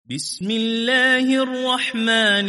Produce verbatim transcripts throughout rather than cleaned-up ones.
بسم الله الرحمن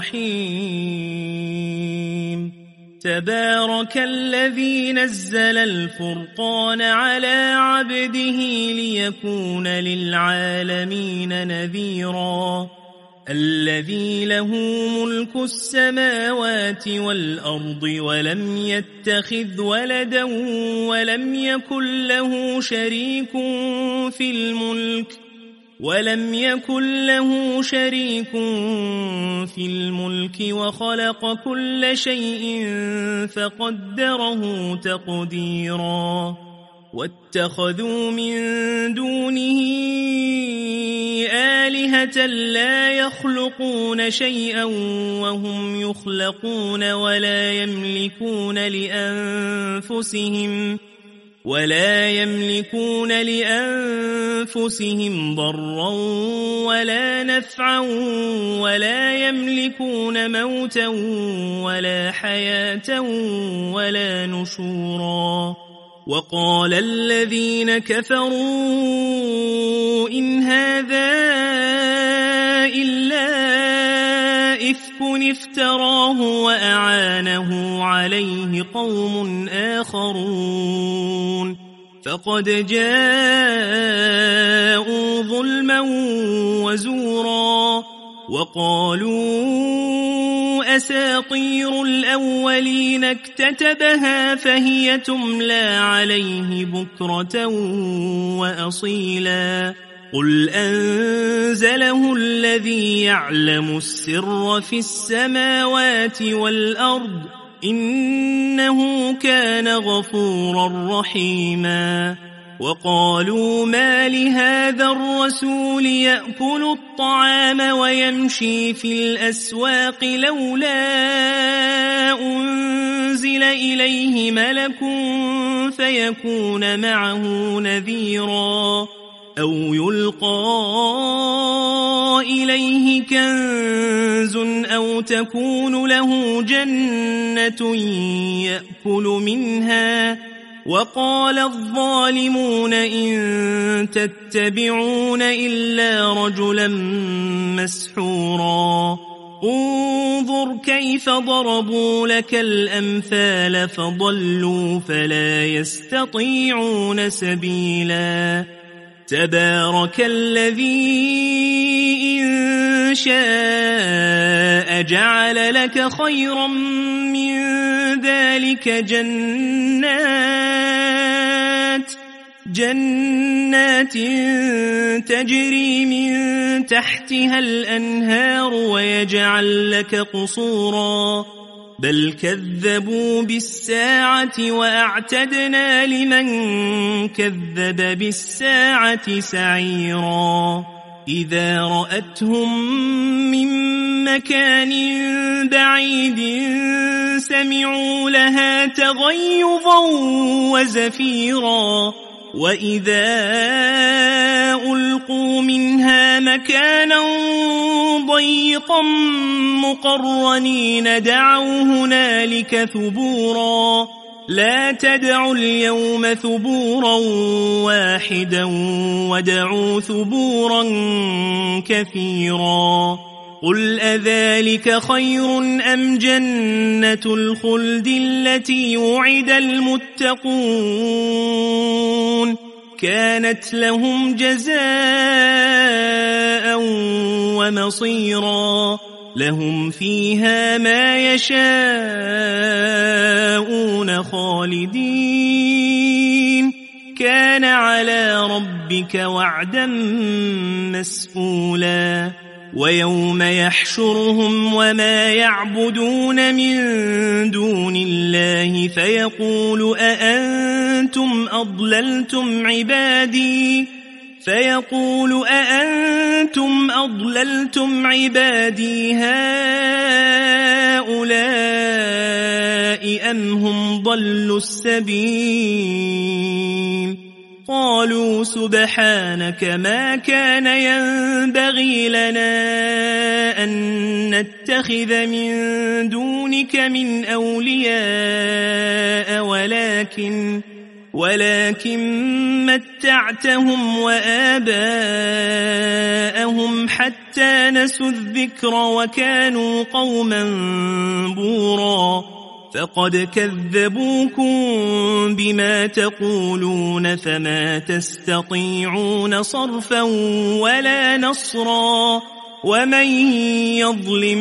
الرحيم تبارك الذي نزل الفرقان على عبده ليكون للعالمين نذيرا الذي له ملك السماوات والأرض ولم يتخذ ولدا ولم يكن له شريك في الملك ولم يكن له شريك في الملك وخلق كل شيء فقدره تقديرا واتخذوا من دونه آلهة لا يخلقون شيئا وهم يخلقون ولا يملكون لأنفسهم ولا يملكون لأنفسهم ضرا ولا نفعا ولا يملكون موتا ولا حياة ولا نشورا وقال الذين كفروا إن هذا إلا إفك افتراه وأعانه عليه قوم آخرون فقد جاءوا ظلما وزورا وقالوا أساطير الأولين اكتتبها فهي تملى عليه بكرة وأصيلا قل أنزله الذي يعلم السر في السماوات والأرض إنه كان غفورا رحيما وقالوا ما لهذا الرسول يأكل الطعام ويمشي في الأسواق لولا أنزل إليه ملك فيكون معه نذيرا أو يلقى إليه كنز أو تكون له جنة يأكل منها وقال الظالمون إن تتبعون إلا رجلا مسحورا انظر كيف ضربوا لك الأمثال فضلوا فلا يستطيعون سبيلا تبارك الذي إن شاء جعل لك خيرا من ذلك جنات جنات تجري من تحتها الأنهار ويجعل لك قصورا بل كذبوا بالساعة وأعتدنا لمن كذب بالساعة سعيرا إذا رأتهم من مكان بعيد سمعوا لها تغيظا وزفيرا وإذا ألقوا منها مكانا ضيقا مقرنين دعوا هنالك ثبورا لا تدعوا اليوم ثبورا واحدا ودعوا ثبورا كثيرا قل أذلك خير أم جنة الخلد التي وعد المتقون كانت لهم جزاء ومصيرا لهم فيها ما يشاءون خالدين كان على ربك وعدا مسئولا ويوم يحشرهم وما يعبدون من دون الله فيقول أأنتم أضللتم عبادي فيقول أأنتم أضللتم عبادي هؤلاء أم هم ضلوا السبيل قالوا سبحانك ما كان ينبغي لنا أن نتخذ من دونك من أولياء ولكن ولكن متعتهم وآباءهم حتى نسوا الذكر وكانوا قوما بورا فقد كذبوكم بما تقولون فما تستطيعون صرفا ولا نصرا ومن يظلم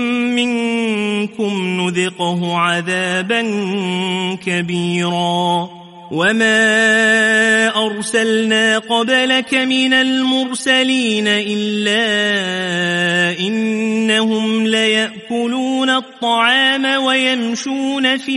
منكم نذقه عذابا كبيرا وما أرسلنا قبلك من المرسلين إلا إنهم ليأكلون الطعام ويمشون في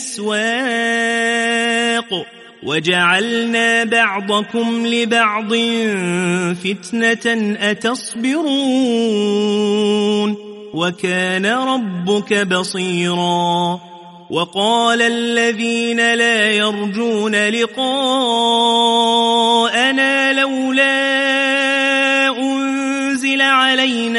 الأسواق وجعلنا بعضكم لبعض فتنة أتصبرون وكان ربك بصيرا وقال الذين لا يرجون لقاءنا لولا أنزل علينا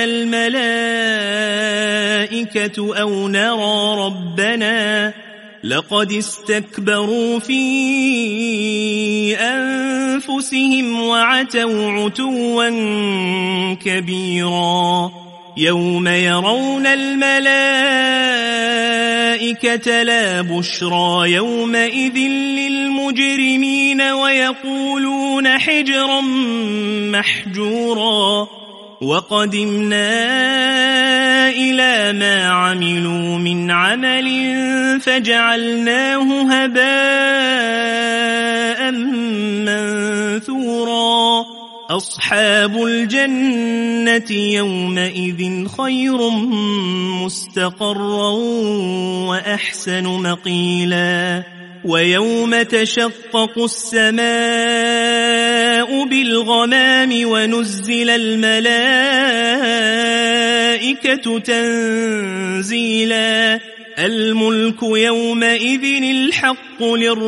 الملائكة أو نرى ربنا لقد استكبروا في أنفسهم وعتوا عتوا كبيرا يوم يرون الملائكة لا بشرى يومئذ للمجرمين ويقولون حجرا محجورا وقدمنا إلى ما عملوا من عمل فجعلناه هباء منثورا أصحاب الجنة يومئذ خير مستقرا وأحسن مقيلا ويوم تشقق السماء بالغمام ونزل الملائكة تنزيلا الملك يومئذ الحق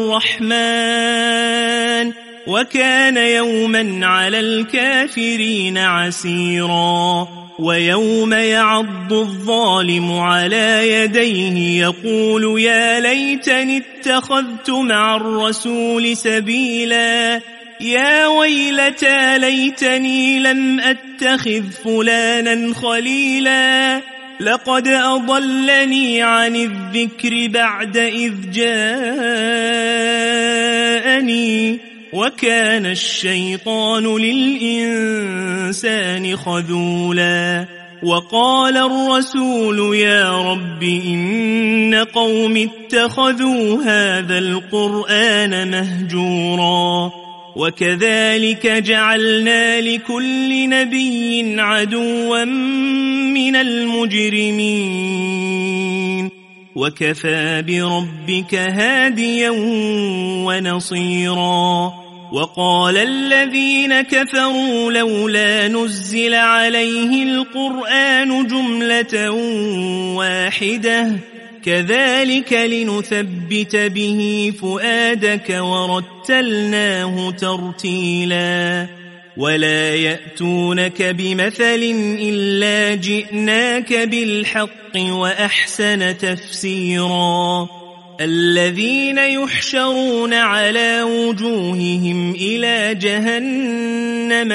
للرحمن وكان يوما على الكافرين عسيرا ويوم يعض الظالم على يديه يقول يا ليتني اتخذت مع الرسول سبيلا يا ويلتى ليتني لم أتخذ فلانا خليلا لقد أضلني عن الذكر بعد إذ جاءني وكان الشيطان للإنسان خذولا وقال الرسول يا رب إن قوم اتخذوا هذا القرآن مهجورا وكذلك جعلنا لكل نبي عدوا من المجرمين وكفى بربك هاديا ونصيرا وقال الذين كفروا لولا نزل عليه القرآن جملة واحدة كذلك لنثبت به فؤادك ورتلناه ترتيلا ولا يأتونك بمثل إلا جئناك بالحق وأحسن تفسيرا الذين يحشرون على وجوههم إلى جهنم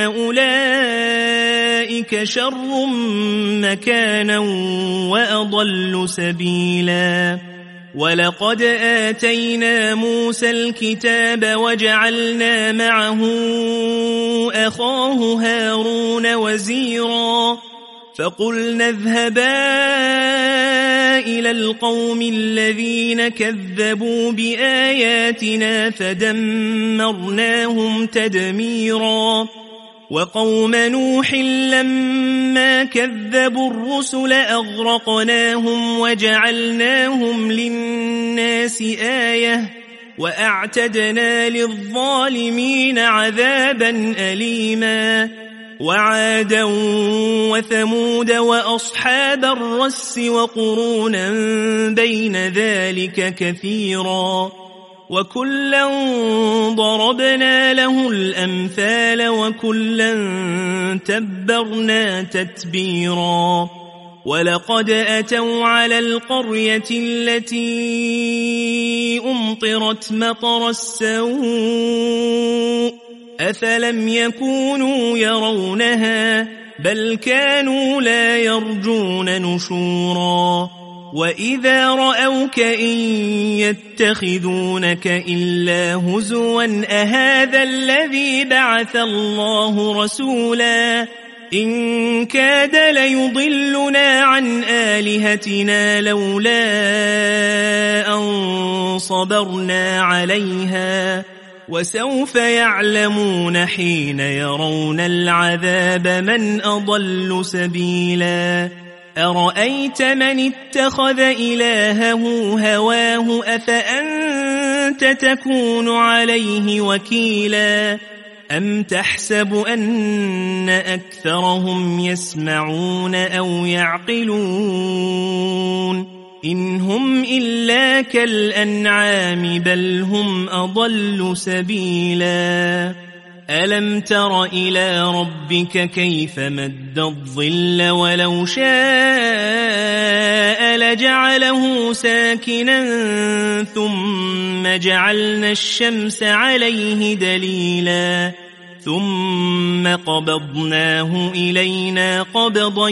أولئك شر مكانا وأضل سبيلا ولقد آتينا موسى الكتاب وجعلنا معه أخاه هارون وزيرا فقلنا اذهبا إلى القوم الذين كذبوا بآياتنا فدمرناهم تدميرا وقوم نوح لما كذبوا الرسل أغرقناهم وجعلناهم للناس آية وأعتدنا للظالمين عذابا أليما وعادا وثمود وأصحاب الرس وقرونا بين ذلك كثيرا وكلا ضربنا له الأمثال وكلا تبرنا تتبيرا ولقد أتوا على القرية التي أمطرت مطر السوء أفلم يكونوا يرونها بل كانوا لا يرجون نشورا وإذا رأوك إن يتخذونك إلا هزوا أهذا الذي بعث الله رسولا إن كاد ليضلنا عن آلهتنا لولا أن صبرنا عليها وسوف يعلمون حين يرون العذاب من أضل سبيلا أرأيت من اتخذ إلهه هواه أفأنت تكون عليه وكيلا أم تحسب أن أكثرهم يسمعون أو يعقلون إن هم إلا كالأنعام بل هم أضل سبيلا ألم تر إلى ربك كيف مد الظل ولو شاء لجعله ساكنا ثم جعلنا الشمس عليه دليلا ثم قبضناه إلينا قبضا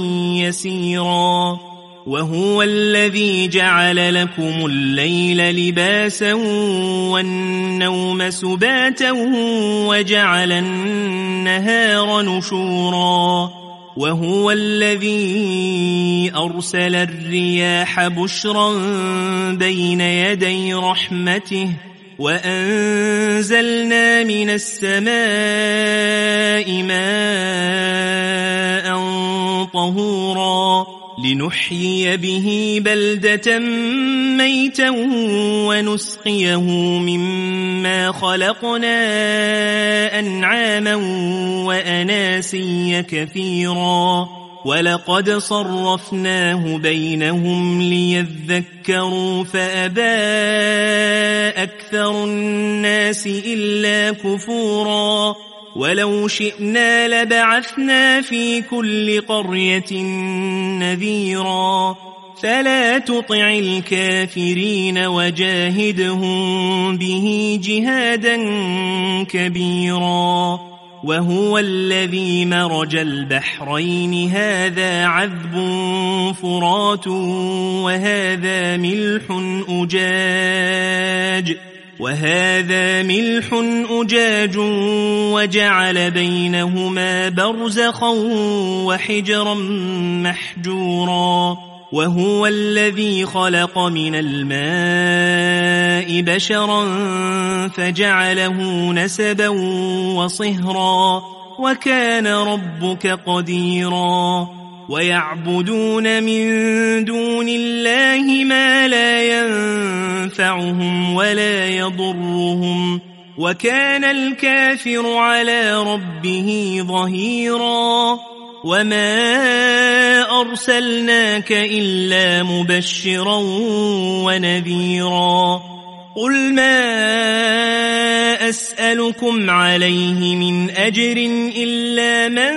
يسيرا وهو الذي جعل لكم الليل لباسا والنوم سباتا وجعل النهار نشورا وهو الذي أرسل الرياح بشرا بين يدي رحمته وأنزلنا من السماء ماء طهورا لنحيي به بلدة ميتا ونسقيه مما خلقنا أنعاما وأناسيا كثيرا ولقد صرفناه بينهم ليذكروا فأبى أكثر الناس إلا كفورا ولو شئنا لبعثنا في كل قرية نذيرا فلا تطع الكافرين وجاهدهم به جهادا كبيرا وهو الذي مرج البحرين هذا عذب فرات وهذا ملح أجاج وهذا ملح أجاج وجعل بينهما برزخا وحجرا محجورا وهو الذي خلق من الماء بشرا فجعله نسبا وصهرا وكان ربك قديرا ويعبدون من دون الله ما لا ينفعهم ولا يضرهم وكان الكافر على ربه ظهيرا وما أرسلناك إلا مبشرا ونذيرا قل ما أسألكم عليه من أجر إلا من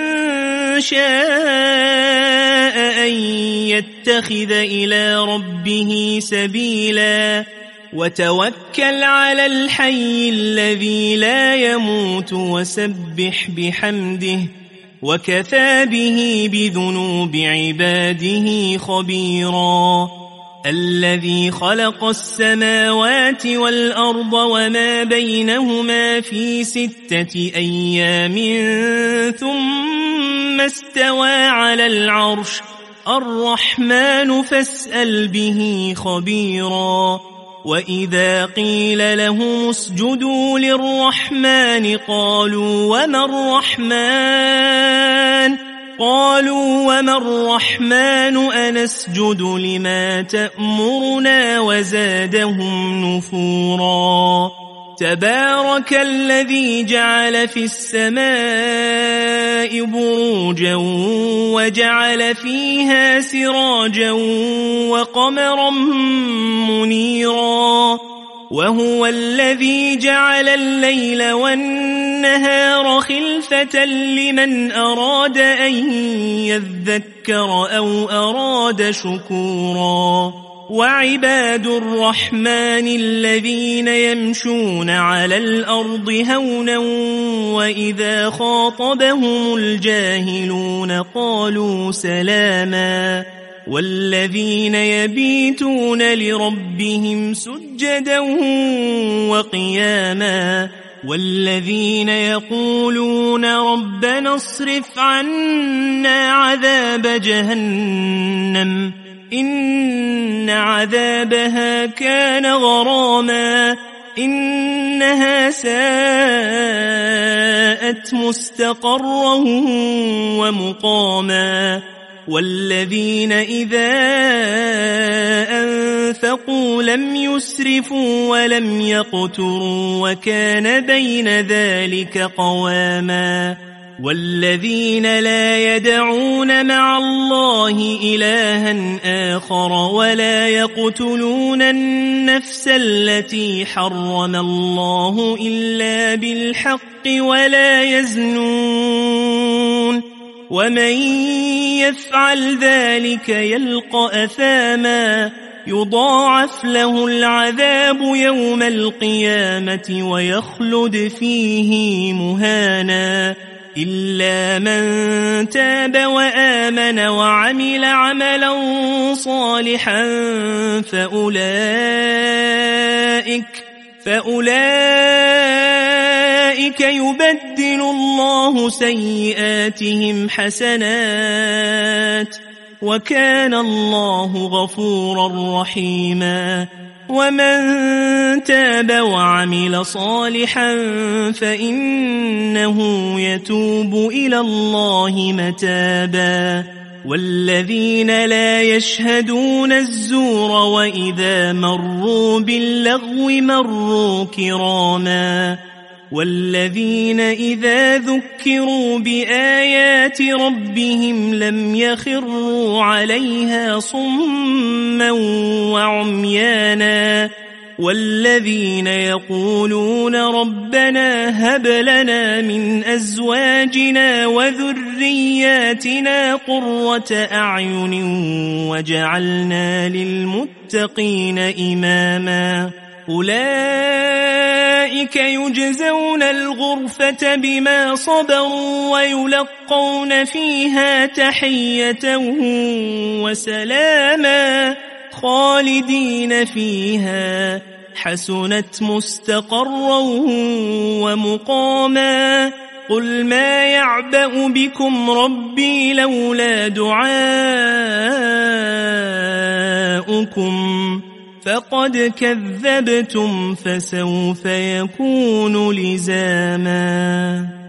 شاء أن يتخذ إلى ربه سبيلا وتوكل على الحي الذي لا يموت وسبح بحمده وكفى به بذنوب عباده خبيرا الذي خلق السماوات والأرض وما بينهما في ستة أيام ثم استوى على العرش الرحمن فاسأل به خبيرا وإذا قيل لهم اسجدوا للرحمن قالوا وما الرحمن قالوا وما الرحمن أنسجد لما تأمرنا وزادهم نفورا تبارك الذي جعل في السماء بروجا وجعل فيها سراجا وقمرا منيرا وهو الذي جعل الليل والنهار خلفة لمن أراد أن يذكر أو أراد شكورا وعباد الرحمن الذين يمشون على الأرض هونا وإذا خاطبهم الجاهلون قالوا سلاما والذين يبيتون لربهم سجدا وقياما والذين يقولون ربنا اصرف عنا عذاب جهنم إن عذابها كان غراما إنها ساءت مستقرا ومقاما والذين إذا أنفقوا لم يسرفوا ولم يقتروا وكان بين ذلك قواما والذين لا يدعون مع الله إلها آخر ولا يقتلون النفس التي حرم الله إلا بالحق ولا يزنون ومن يفعل ذلك يلقى أثاما يضاعف له العذاب يوم القيامة ويخلد فيه مهانا إلا من تاب وآمن وعمل عملا صالحا فأولئك فأولئك يبدل الله سيئاتهم حسنات وكان الله غفورا رحيما ومن تاب وعمل صالحا فإنه يتوب إلى الله متابا والذين لا يشهدون الزور وإذا مروا باللغو مروا كراما والذين إذا ذكروا بآيات ربهم لم يخروا عليها صما وعميانا والذين يقولون ربنا هب لنا من أزواجنا وذرياتنا قرة أعين وجعلنا للمتقين إماما أولئك يجزون الغرفة بما صبروا ويلقون فيها تحية وسلاما خالدين فيها حسنت مستقرا ومقاما قل ما يعبأ بكم ربي لولا دعاؤكم فقد كذبتم فسوف يكون لزاما.